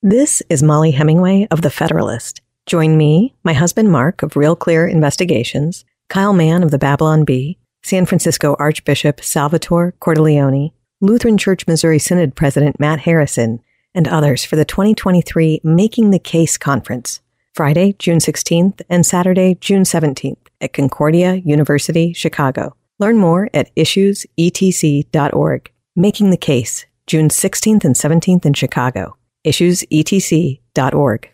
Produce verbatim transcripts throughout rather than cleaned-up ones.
This is Molly Hemingway of The Federalist. Join me, my husband Mark of Real Clear Investigations, Kyle Mann of the Babylon Bee, San Francisco Archbishop Salvatore Cordileone, Lutheran Church Missouri Synod President Matt Harrison, and others for the twenty twenty-three Making the Case Conference, Friday, June sixteenth and Saturday, June seventeenth at Concordia University, Chicago. Learn more at issues e t c dot org. Making the Case, June sixteenth and seventeenth in Chicago. issues e t c dot org.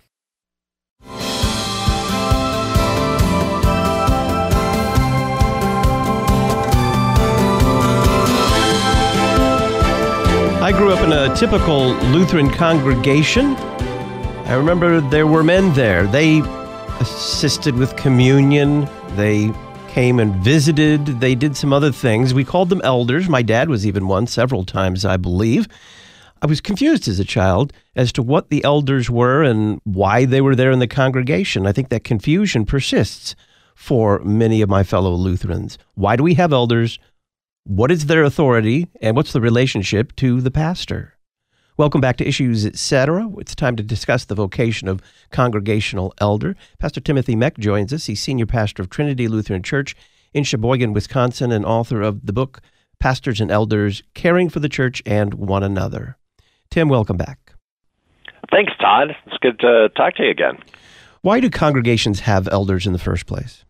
I grew up in a typical Lutheran congregation. I remember there were men there. They assisted with communion. They came and visited. They did some other things. We called them elders. My dad was even one several times, I believe. I was confused as a child as to what the elders were and why they were there in the congregation. I think that confusion persists for many of my fellow Lutherans. Why do we have elders? What is their authority? And what's the relationship to the pastor? Welcome back to Issues, et cetera. It's time to discuss the vocation of congregational elder. Pastor Timothy Meck joins us. He's senior pastor of Trinity Lutheran Church in Sheboygan, Wisconsin, and author of the book, Pastors and Elders, Caring for the Church and One Another. Tim, welcome back. Thanks, Todd. It's good to talk to you again. Why do congregations have elders in the first place?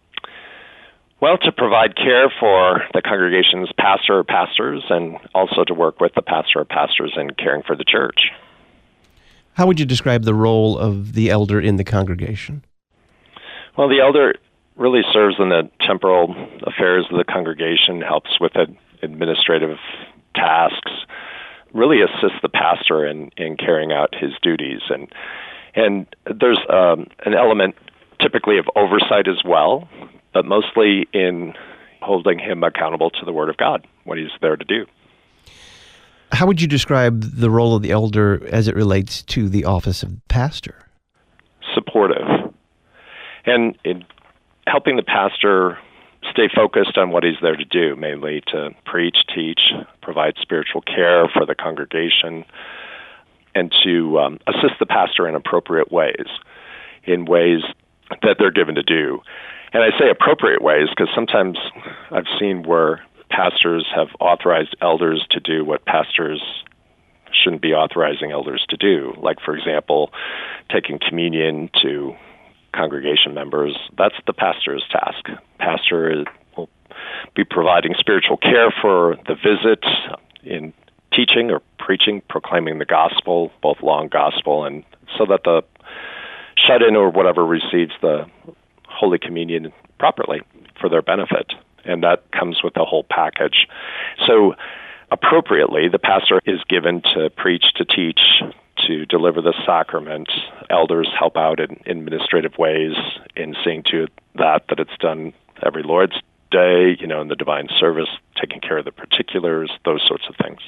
Well, to provide care for the congregation's pastor or pastors, and also to work with the pastor or pastors in caring for the church. How would you describe the role of the elder in the congregation? Well, the elder really serves in the temporal affairs of the congregation, helps with administrative tasks, really assists the pastor in, in carrying out his duties. And, and there's um, an element typically of oversight as well, but mostly in holding him accountable to the Word of God, what he's there to do. How would you describe the role of the elder as it relates to the office of pastor? Supportive. And in helping the pastor stay focused on what he's there to do, mainly to preach, teach, provide spiritual care for the congregation, and to um, assist the pastor in appropriate ways, in ways that they're given to do. And I say appropriate ways because sometimes I've seen where pastors have authorized elders to do what pastors shouldn't be authorizing elders to do. Like, for example, taking communion to congregation members. That's the pastor's task. Pastor will be providing spiritual care for the visit in teaching or preaching, proclaiming the gospel, both law and gospel, and so that the shut-in or whatever receives the Holy Communion properly for their benefit. And that comes with the whole package. So appropriately, the pastor is given to preach, to teach, to deliver the sacrament. Elders help out in administrative ways in seeing to that that it's done every Lord's Day, you know, in the divine service, taking care of the particulars, those sorts of things.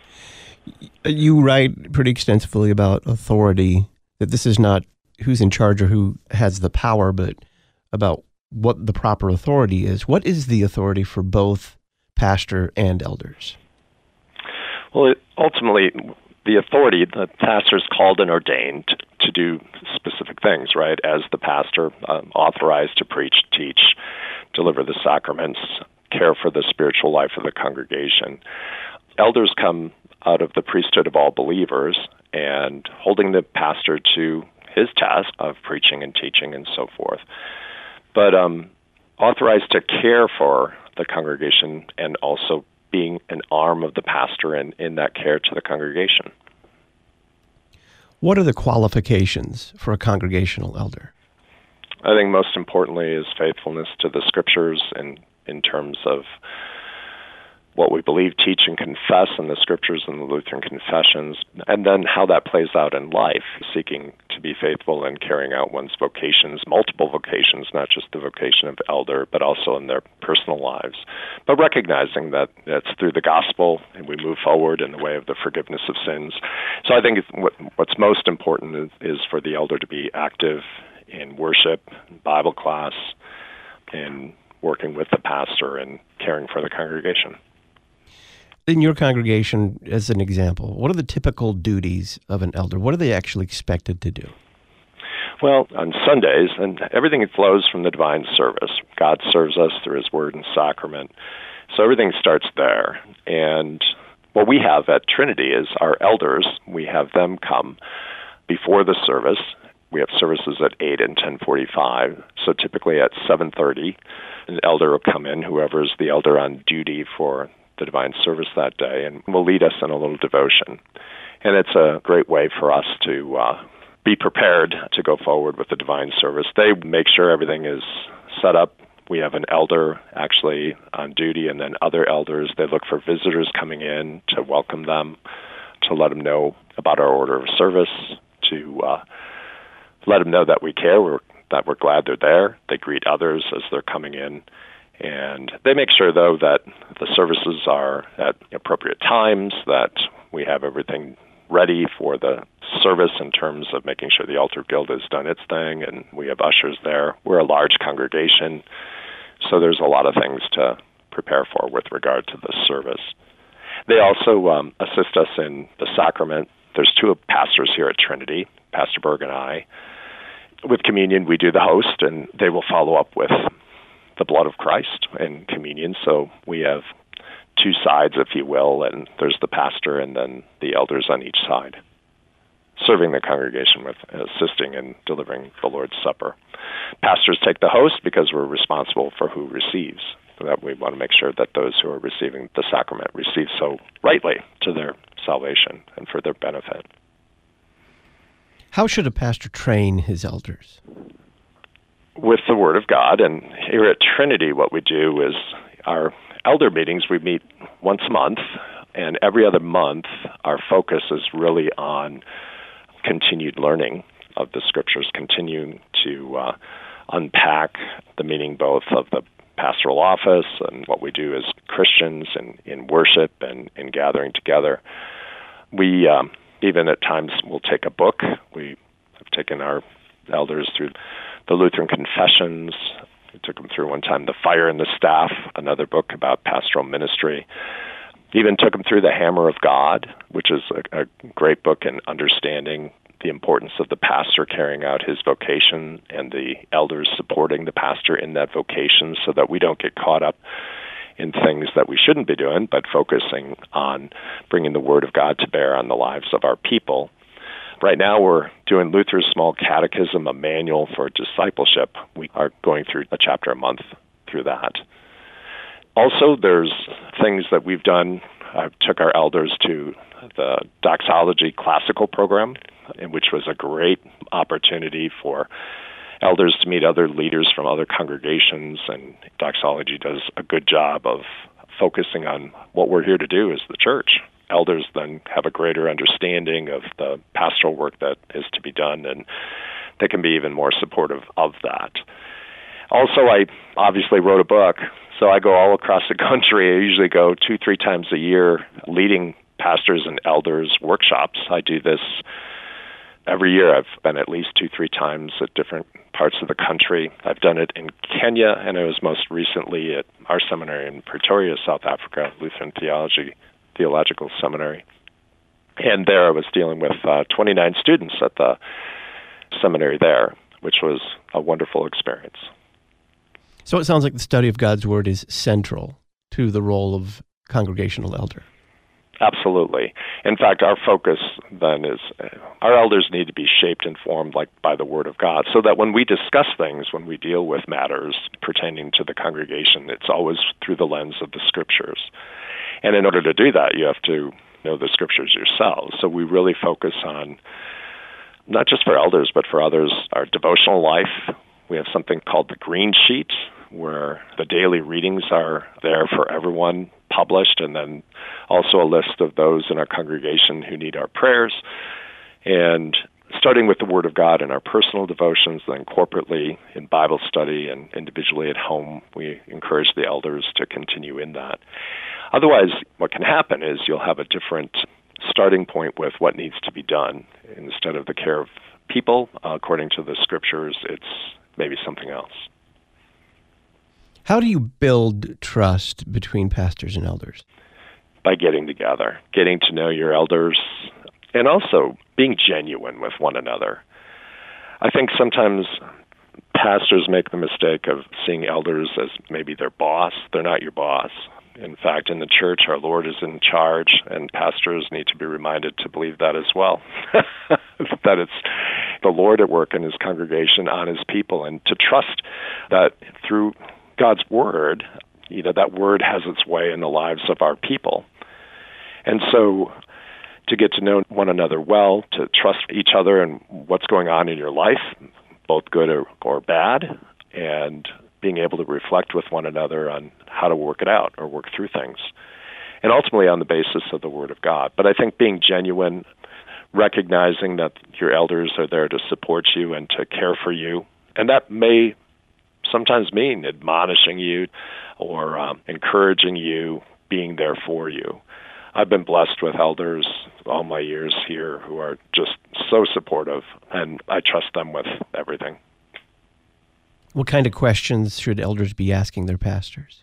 You write pretty extensively about authority, that this is not who's in charge or who has the power, but about what the proper authority is. What is the authority for both pastor and elders? Well, it, ultimately, the authority, the pastor is called and ordained to do specific things, right? As the pastor, um, authorized to preach, teach, deliver the sacraments, care for the spiritual life of the congregation. Elders come out of the priesthood of all believers and holding the pastor to his task of preaching and teaching and so forth. But um, authorized to care for the congregation and also being an arm of the pastor in, in that care to the congregation. What are the qualifications for a congregational elder? I think most importantly is faithfulness to the scriptures and in terms of what we believe, teach, and confess in the scriptures and the Lutheran confessions, and then how that plays out in life, seeking to be faithful in carrying out one's vocations, multiple vocations, not just the vocation of elder, but also in their personal lives. But recognizing that it's through the gospel and we move forward in the way of the forgiveness of sins. So I think what, what's most important is, is for the elder to be active in worship, Bible class, in working with the pastor and caring for the congregation. In your congregation, as an example, what are the typical duties of an elder? What are they actually expected to do? Well, on Sundays, and everything flows from the divine service. God serves us through his word and sacrament. So everything starts there. And what we have at Trinity is our elders. We have them come before the service. We have services at eight and ten forty-five. So typically at seven thirty, an elder will come in, whoever is the elder on duty for the divine service that day, and will lead us in a little devotion. And it's a great way for us to uh, be prepared to go forward with the divine service. They make sure everything is set up. We have an elder actually on duty, and then other elders. They look for visitors coming in to welcome them, to let them know about our order of service, to uh, let them know that we care, we're, that we're glad they're there. They greet others as they're coming in. And they make sure, though, that the services are at appropriate times, that we have everything ready for the service in terms of making sure the altar guild has done its thing, and we have ushers there. We're a large congregation, so there's a lot of things to prepare for with regard to the service. They also um, assist us in the sacrament. There's two pastors here at Trinity, Pastor Berg and I. With communion, we do the host, and they will follow up with the blood of Christ and communion. So we have two sides, if you will, and there's the pastor and then the elders on each side, serving the congregation with assisting in delivering the Lord's Supper. Pastors take the host because we're responsible for who receives. So that we want to make sure that those who are receiving the sacrament receive so rightly to their salvation and for their benefit. How should a pastor train his elders? With the Word of God. And here at Trinity, what we do is our elder meetings, we meet once a month, and every other month our focus is really on continued learning of the Scriptures, continuing to uh, unpack the meaning both of the pastoral office and what we do as Christians and in worship and in gathering together. We um, even at times will take a book. We have taken our elders through the Lutheran Confessions. We took them through one time The Fire and the Staff, another book about pastoral ministry. Even took them through The Hammer of God, which is a, a great book in understanding the importance of the pastor carrying out his vocation and the elders supporting the pastor in that vocation so that we don't get caught up in things that we shouldn't be doing, but focusing on bringing the Word of God to bear on the lives of our people. Right now, we're doing Luther's Small Catechism, a manual for discipleship. We are going through a chapter a month through that. Also, there's things that we've done. I took our elders to the Doxology Classical program, which was a great opportunity for elders to meet other leaders from other congregations, and Doxology does a good job of focusing on what we're here to do as the church. Elders then have a greater understanding of the pastoral work that is to be done, and they can be even more supportive of that. Also, I obviously wrote a book, so I go all across the country. I usually go two, three times a year leading pastors and elders workshops. I do this every year. I've been at least two, three times at different parts of the country. I've done it in Kenya, and I was most recently at our seminary in Pretoria, South Africa, Lutheran Theology Theological Seminary. And there I was dealing with uh, twenty-nine students at the seminary there, which was a wonderful experience. So it sounds like the study of God's Word is central to the role of congregational elder. Absolutely. In fact, our focus then is uh, our elders need to be shaped and formed like by the Word of God, so that when we discuss things, when we deal with matters pertaining to the congregation, it's always through the lens of the Scriptures. And in order to do that, you have to know the Scriptures yourselves. So we really focus on, not just for elders, but for others, our devotional life. We have something called the Green Sheet, where the daily readings are there for everyone, published, and then also a list of those in our congregation who need our prayers. And starting with the Word of God in our personal devotions, then corporately in Bible study and individually at home, we encourage the elders to continue in that. Otherwise, what can happen is you'll have a different starting point with what needs to be done. Instead of the care of people, uh, according to the Scriptures, it's maybe something else. How do you build trust between pastors and elders? by getting together, getting to know your elders, and also being genuine with one another. I think sometimes pastors make the mistake of seeing elders as maybe their boss. They're not your boss. In fact, in the church, our Lord is in charge, and pastors need to be reminded to believe that as well, that it's the Lord at work in his congregation on his people, and to trust that through God's word, you know, that word has its way in the lives of our people. And so to get to know one another well, to trust each other and what's going on in your life, both good or, or bad, and being able to reflect with one another on how to work it out or work through things, and ultimately on the basis of the Word of God. But I think being genuine, recognizing that your elders are there to support you and to care for you, and that may sometimes mean admonishing you or um, encouraging you, being there for you. I've been blessed with elders all my years here who are just so supportive, and I trust them with everything. What kind of questions should elders be asking their pastors?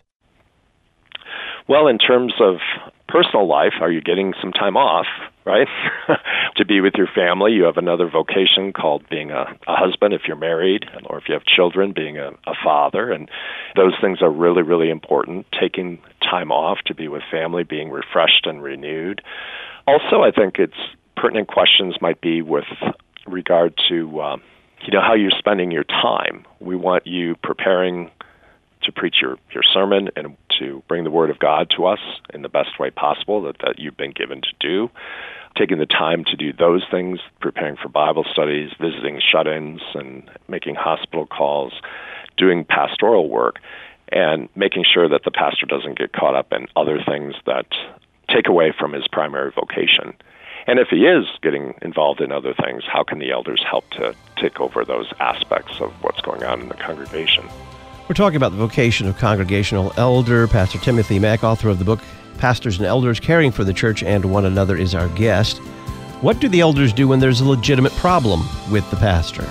Well, in terms of personal life, are you getting some time off, right? To be with your family. You have another vocation called being a, a husband if you're married, or if you have children, being a, a father. And those things are really, really important. Taking time off to be with family, being refreshed and renewed. Also, I think it's pertinent questions might be with regard to um, you know, how you're spending your time. We want you preparing to preach your, your sermon and to bring the Word of God to us in the best way possible that, that you've been given to do. Taking the time to do those things, preparing for Bible studies, visiting shut-ins, and making hospital calls, doing pastoral work, and making sure that the pastor doesn't get caught up in other things that take away from his primary vocation. And if he is getting involved in other things, how can the elders help to take over those aspects of what's going on in the congregation? We're talking about the vocation of congregational elder. Pastor Timothy Mack, author of the book Pastors and Elders Caring for the Church and One Another, is our guest. What do the elders do when there's a legitimate problem with the pastor?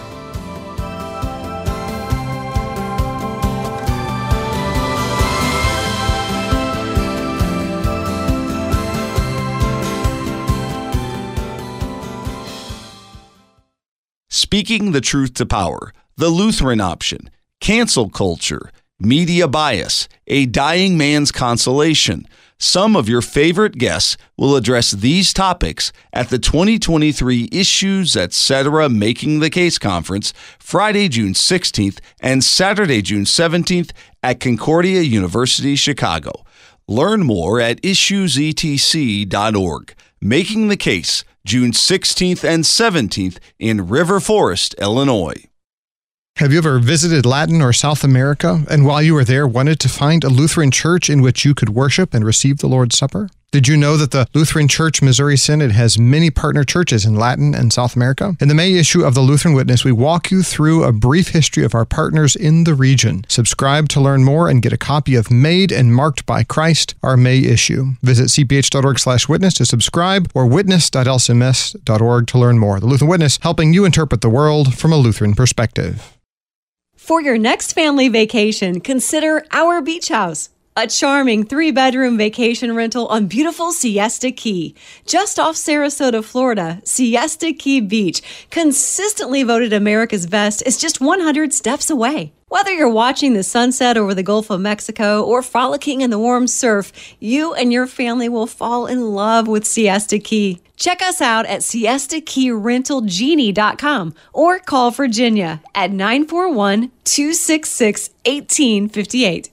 Speaking the Truth to Power, The Lutheran Option, Cancel Culture, Media Bias, A Dying Man's Consolation. Some of your favorite guests will address these topics at the twenty twenty-three Issues Etc. Making the Case Conference, Friday, June sixteenth and Saturday, June seventeenth at Concordia University, Chicago. Learn more at issues e t c dot org. Making the Case, June sixteenth and seventeenth in River Forest, Illinois. Have you ever visited Latin or South America, and while you were there wanted to find a Lutheran church in which you could worship and receive the Lord's Supper? Did you know that the Lutheran Church Missouri Synod has many partner churches in Latin and South America? In the May issue of the Lutheran Witness, we walk you through a brief history of our partners in the region. Subscribe to learn more and get a copy of Made and Marked by Christ, our May issue. Visit c p h dot org slash witness to subscribe or witness dot l c m s dot org to learn more. The Lutheran Witness, helping you interpret the world from a Lutheran perspective. For your next family vacation, consider Our Beach House, a charming three-bedroom vacation rental on beautiful Siesta Key. Just off Sarasota, Florida, Siesta Key Beach, consistently voted America's best, is just one hundred steps away. Whether you're watching the sunset over the Gulf of Mexico or frolicking in the warm surf, you and your family will fall in love with Siesta Key. Check us out at siesta key rental genie dot com or call Virginia at nine four one, two six six, one eight five eight.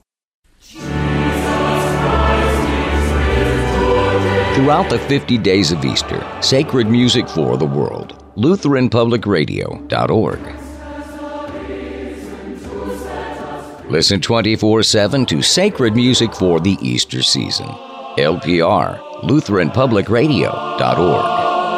Throughout the fifty days of Easter, sacred music for the world. Lutheran Public Radio dot org. Listen twenty-four seven to sacred music for the Easter season. L P R, Lutheran Public Radio dot org.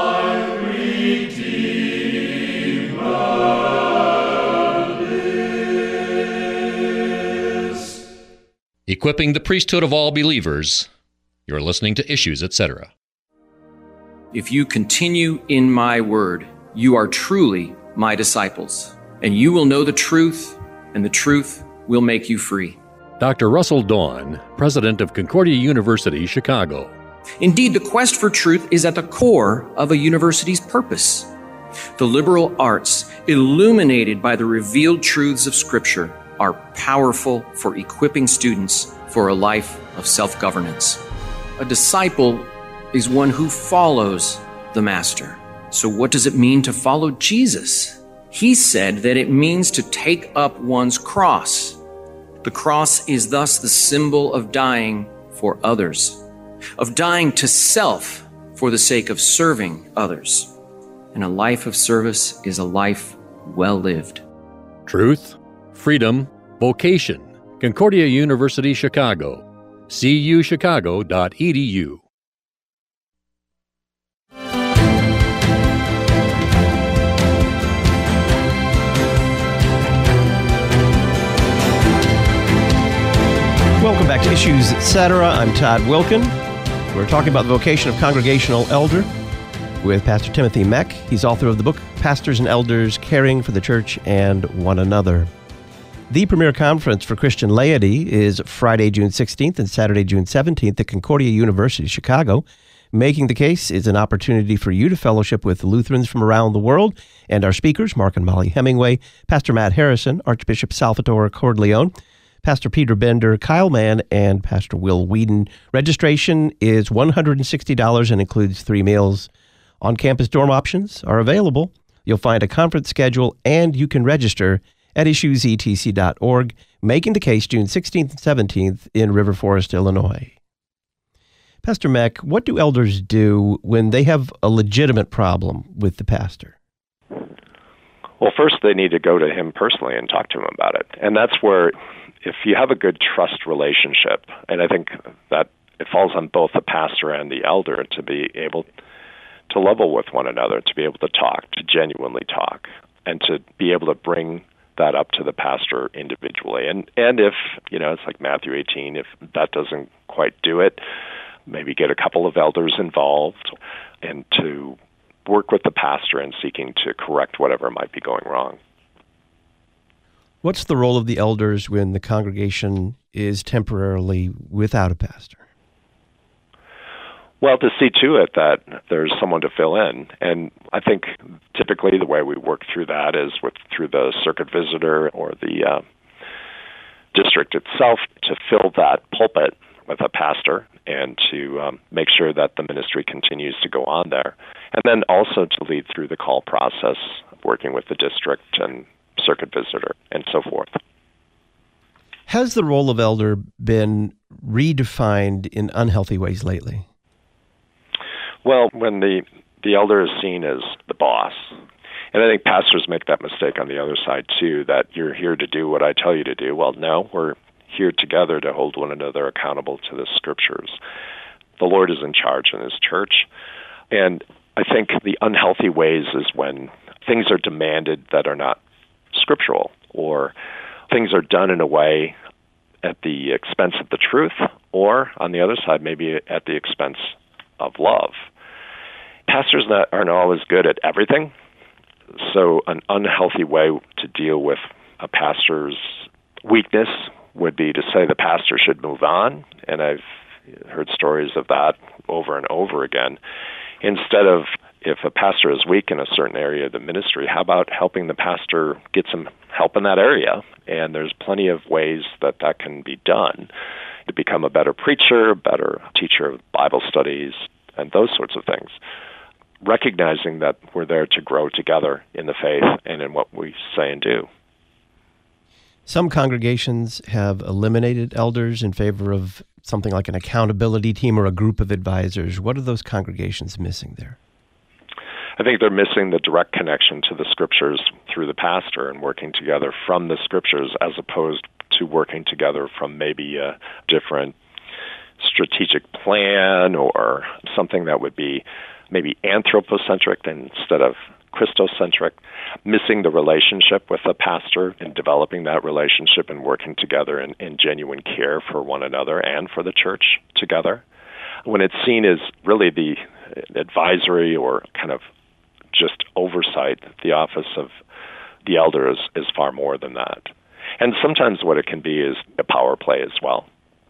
Equipping the priesthood of all believers. You're listening to Issues, et cetera. If you continue in my word, you are truly my disciples, and you will know the truth, and the truth will make you free. Doctor Russell Dawn, president of Concordia University, Chicago. Indeed, the quest for truth is at the core of a university's purpose. The liberal arts, illuminated by the revealed truths of Scripture, are powerful for equipping students for a life of self-governance. A disciple is one who follows the Master. So what does it mean to follow Jesus? He said that it means to take up one's cross. The cross is thus the symbol of dying for others, of dying to self for the sake of serving others. And a life of service is a life well lived. Truth, freedom, vocation. Concordia University, Chicago. c u chicago dot e d u. Welcome back to Issues, et cetera. I'm Todd Wilkin. We're talking about the vocation of congregational elder with Pastor Timothy Meck. He's author of the book, Pastors and Elders, Caring for the Church and One Another. The premier conference for Christian laity is Friday, June sixteenth and Saturday, June seventeenth at Concordia University, Chicago. Making the Case is an opportunity for you to fellowship with Lutherans from around the world and our speakers, Mark and Molly Hemingway, Pastor Matt Harrison, Archbishop Salvatore Cordileone, Pastor Peter Bender, Kyle Mann, and Pastor Will Whedon. Registration is one hundred sixty dollars and includes three meals. On-campus dorm options are available. You'll find a conference schedule, and you can register at issues e t c dot org. Making the Case, June sixteenth and seventeenth in River Forest, Illinois. Pastor Meck, what do elders do when they have a legitimate problem with the pastor? Well, first they need to go to him personally and talk to him about it. And that's where, if you have a good trust relationship, and I think that it falls on both the pastor and the elder to be able to level with one another, to be able to talk, to genuinely talk, and to be able to bring that up to the pastor individually. And and if, you know, it's like Matthew eighteen, if that doesn't quite do it, maybe get a couple of elders involved and to work with the pastor in seeking to correct whatever might be going wrong. What's the role of the elders when the congregation is temporarily without a pastor? Well, to see to it that there's someone to fill in. And I think typically the way we work through that is with through the circuit visitor or the uh, district itself to fill that pulpit with a pastor and to um, make sure that the ministry continues to go on there. And then also to lead through the call process, working with the district and circuit visitor and so forth. Has the role of elder been redefined in unhealthy ways lately? Well, when the, the elder is seen as the boss, and I think pastors make that mistake on the other side too, that you're here to do what I tell you to do. Well, no, we're here together to hold one another accountable to the Scriptures. The Lord is in charge in His church. And I think the unhealthy ways is when things are demanded that are not scriptural, or things are done in a way at the expense of the truth, or on the other side, maybe at the expense of love. Pastors not, aren't always good at everything, so an unhealthy way to deal with a pastor's weakness would be to say the pastor should move on, and I've heard stories of that over and over again. Instead of, if a pastor is weak in a certain area of the ministry, how about helping the pastor get some help in that area? And there's plenty of ways that that can be done to become a better preacher, a better teacher of Bible studies, and those sorts of things. Recognizing that we're there to grow together in the faith and in what we say and do. Some congregations have eliminated elders in favor of something like an accountability team or a group of advisors. What are those congregations missing there? I think they're missing the direct connection to the Scriptures through the pastor and working together from the Scriptures as opposed to working together from maybe a different strategic plan or something that would be maybe anthropocentric instead of Christocentric, missing the relationship with the pastor and developing that relationship and working together in, in genuine care for one another and for the church together. When it's seen as really the advisory or kind of just oversight, the office of the elder is, is far more than that. And sometimes what it can be is a power play as well.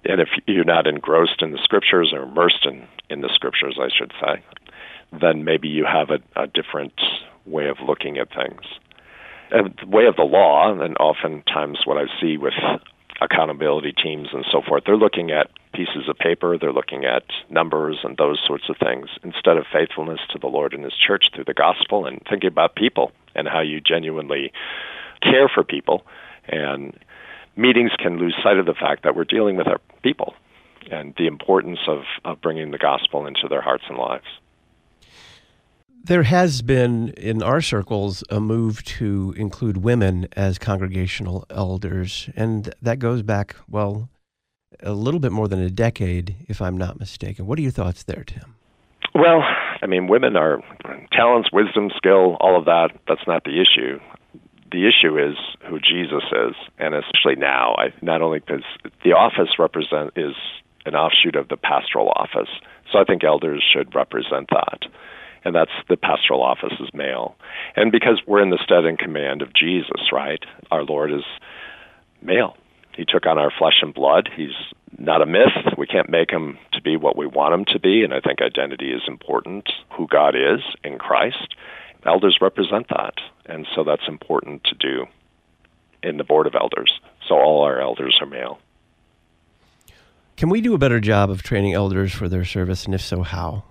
And if you're not engrossed in the Scriptures, or immersed in, in the Scriptures, I should say, then maybe you have a, a different way of looking at things. And the way of the law, and oftentimes what I see with accountability teams and so forth, they're looking at pieces of paper, they're looking at numbers and those sorts of things, instead of faithfulness to the Lord and His church through the gospel, and thinking about people and how you genuinely care for people. And meetings can lose sight of the fact that we're dealing with our people and the importance of, of bringing the gospel into their hearts and lives. There has been, in our circles, a move to include women as congregational elders, and that goes back, well, a little bit more than a decade, if I'm not mistaken. What are your thoughts there, Tim? Well, I mean, women are talents, wisdom, skill, all of that. That's not the issue. The issue is who Jesus is, and especially now, I, not only because the office represent is an offshoot of the pastoral office, so I think elders should represent that. And that's the pastoral office is male. And because we're in the stead and command of Jesus, right? Our Lord is male. He took on our flesh and blood. He's not a myth. We can't make him to be what we want him to be, and I think identity is important, who God is in Christ. Elders represent that, and so that's important to do in the board of elders. So all our elders are male. Can we do a better job of training elders for their service, and if so, how?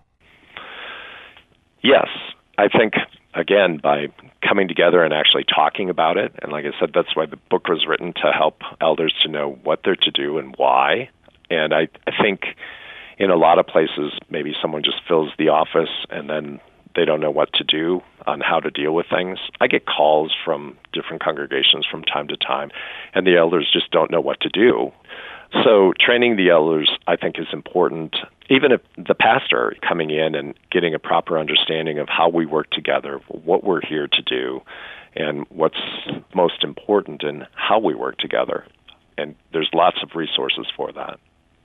Yes, I think, again, by coming together and actually talking about it, and like I said, that's why the book was written, to help elders to know what they're to do and why. And I, I think in a lot of places, maybe someone just fills the office and then they don't know what to do on how to deal with things. I get calls from different congregations from time to time, and the elders just don't know what to do. So training the elders, I think, is important. Even if the pastor coming in and getting a proper understanding of how we work together, what we're here to do, and what's most important in how we work together. And there's lots of resources for that.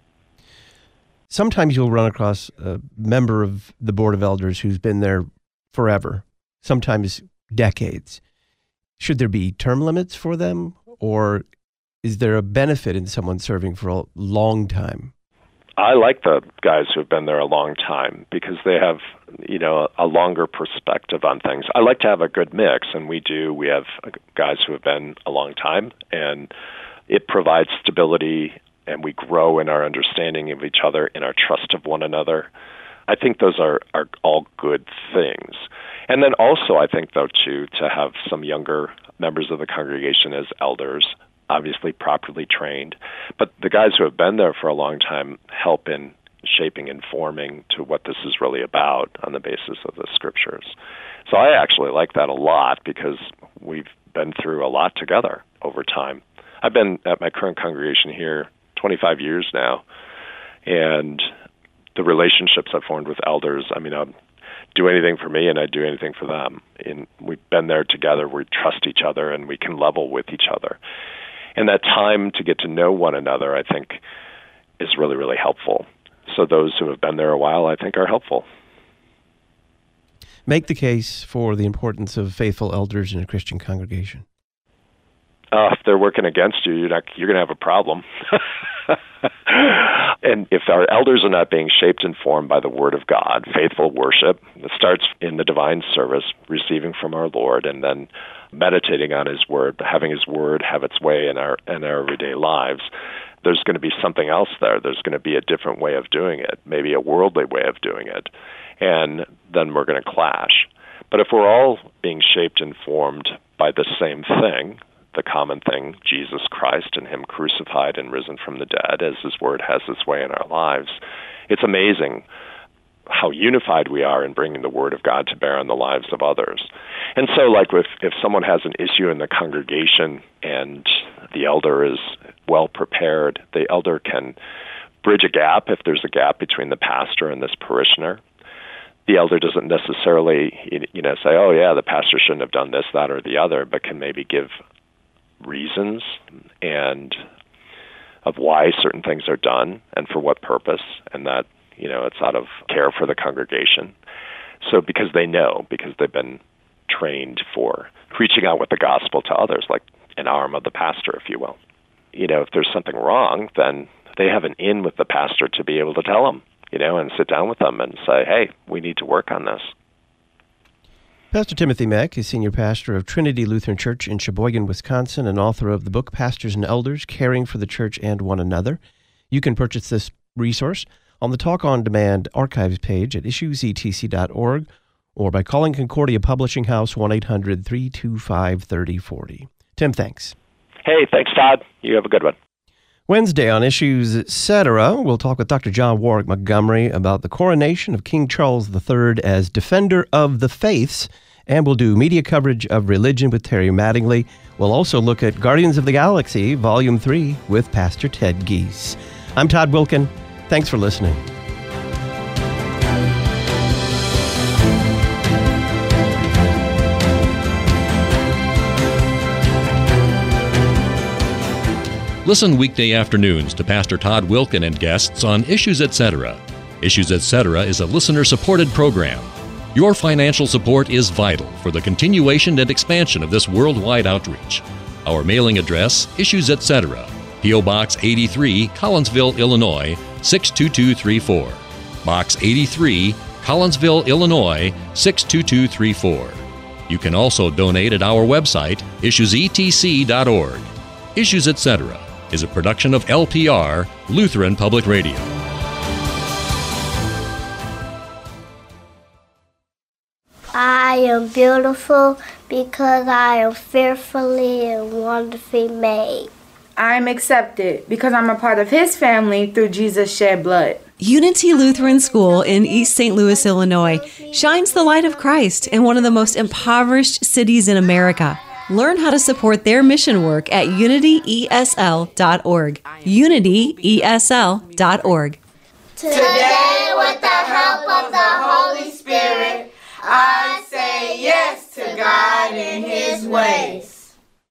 Sometimes you'll run across a member of the Board of Elders who's been there forever, sometimes decades. Should there be term limits for them, or is there a benefit in someone serving for a long time? I like the guys who have been there a long time because they have, you know, a longer perspective on things. I like to have a good mix, and we do. We have guys who have been a long time, and it provides stability, and we grow in our understanding of each other, in our trust of one another. I think those are, are all good things. And then also, I think, though, too, to have some younger members of the congregation as elders, obviously properly trained. But the guys who have been there for a long time help in shaping and forming to what this is really about on the basis of the Scriptures. So I actually like that a lot because we've been through a lot together over time. I've been at my current congregation here twenty-five years now, and the relationships I've formed with elders, I mean, I'll do anything for me and I do anything for them. And we've been there together, we trust each other, and we can level with each other. And that time to get to know one another, I think, is really, really helpful. So those who have been there a while, I think, are helpful. Make the case for the importance of faithful elders in a Christian congregation. Uh, if they're working against you, you're not, you're going to have a problem. And if our elders are not being shaped and formed by the Word of God, faithful worship, it starts in the divine service, receiving from our Lord, and then meditating on His Word, having His Word have its way in our in our everyday lives. There's going to be something else there. There's going to be a different way of doing it, maybe a worldly way of doing it, and then we're going to clash. But if we're all being shaped and formed by the same thing, the common thing, Jesus Christ and Him crucified and risen from the dead, as His Word has its way in our lives, it's amazing how unified we are in bringing the Word of God to bear on the lives of others. And so, like, if, if someone has an issue in the congregation and the elder is well prepared, the elder can bridge a gap if there's a gap between the pastor and this parishioner. The elder doesn't necessarily, you know, say, oh, yeah, the pastor shouldn't have done this, that, or the other, but can maybe give reasons and of why certain things are done and for what purpose, and that, you know, it's out of care for the congregation. So because they know, because they've been trained for reaching out with the gospel to others, like an arm of the pastor, if you will. You know, if there's something wrong, then they have an in with the pastor to be able to tell them, you know, and sit down with them and say, hey, we need to work on this. Pastor Timothy Meck is senior pastor of Trinity Lutheran Church in Sheboygan, Wisconsin, and author of the book Pastors and Elders, Caring for the Church and One Another. You can purchase this resource on the Talk On Demand archives page at issues e t c dot org or by calling Concordia Publishing House one eight hundred three two five three oh four oh. Tim, thanks. Hey, thanks, Todd. You have a good one. Wednesday on Issues, et cetera, we'll talk with Doctor John Warwick Montgomery about the coronation of King Charles the Third as Defender of the Faiths, and we'll do media coverage of religion with Terry Mattingly. We'll also look at Guardians of the Galaxy, Volume three, with Pastor Ted Giese. I'm Todd Wilken. Thanks for listening. Listen weekday afternoons to Pastor Todd Wilken and guests on Issues, et cetera. Issues, et cetera is a listener-supported program. Your financial support is vital for the continuation and expansion of this worldwide outreach. Our mailing address, Issues, et cetera. P O. Box eighty-three, Collinsville, Illinois, six two two three four. Box eighty-three, Collinsville, Illinois, six two two three four. You can also donate at our website, issues e t c dot org. Issues, et cetera is a production of L P R, Lutheran Public Radio. I am beautiful because I am fearfully and wonderfully made. I am accepted because I'm a part of His family through Jesus' shed blood. Unity Lutheran School in East Saint Louis, Illinois, shines the light of Christ in one of the most impoverished cities in America. Learn how to support their mission work at unity e s l dot org. unity e s l dot org. Today, with the help of the Holy Spirit, I say yes to God and His ways.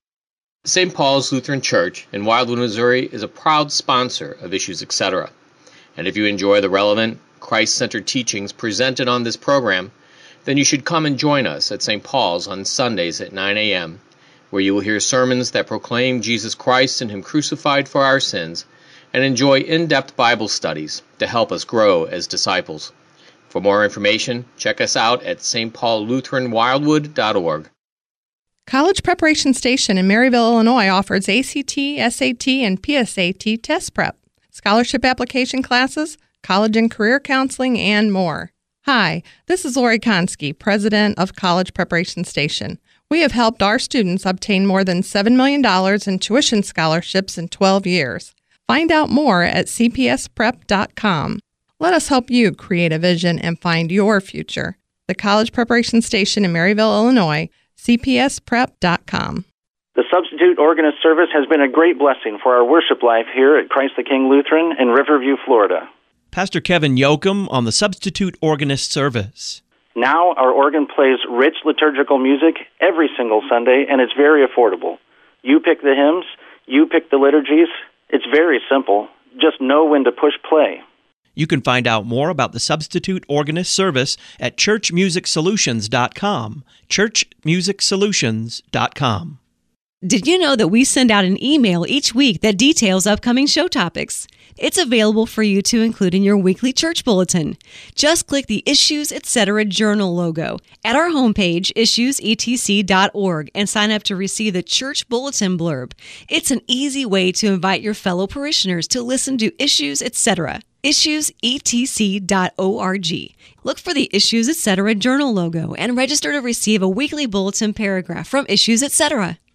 Saint Paul's Lutheran Church in Wildwood, Missouri is a proud sponsor of Issues, et cetera. And if you enjoy the relevant, Christ-centered teachings presented on this program, then you should come and join us at Saint Paul's on Sundays at nine a.m., where you will hear sermons that proclaim Jesus Christ and Him crucified for our sins, and enjoy in-depth Bible studies to help us grow as disciples. For more information, check us out at s t paul lutheran wildwood dot org. College Preparation Station in Maryville, Illinois offers A C T, S A T, and P S A T test prep, scholarship application classes, college and career counseling, and more. Hi, this is Lori Konski, President of College Preparation Station. We have helped our students obtain more than seven million dollars in tuition scholarships in twelve years. Find out more at c p s prep dot com. Let us help you create a vision and find your future. The College Preparation Station in Maryville, Illinois, c p s prep dot com. The Substitute Organist Service has been a great blessing for our worship life here at Christ the King Lutheran in Riverview, Florida. Pastor Kevin Yoakum on the Substitute Organist Service. Now our organ plays rich liturgical music every single Sunday, and it's very affordable. You pick the hymns, you pick the liturgies. It's very simple. Just know when to push play. You can find out more about the Substitute Organist Service at church music solutions dot com. church music solutions dot com. Did you know that we send out an email each week that details upcoming show topics? It's available for you to include in your weekly church bulletin. Just click the Issues, et cetera journal logo at our homepage, issues e t c dot org, and sign up to receive the church bulletin blurb. It's an easy way to invite your fellow parishioners to listen to Issues, et cetera. issues e t c dot org. Look for the Issues, et cetera journal logo and register to receive a weekly bulletin paragraph from Issues, et cetera.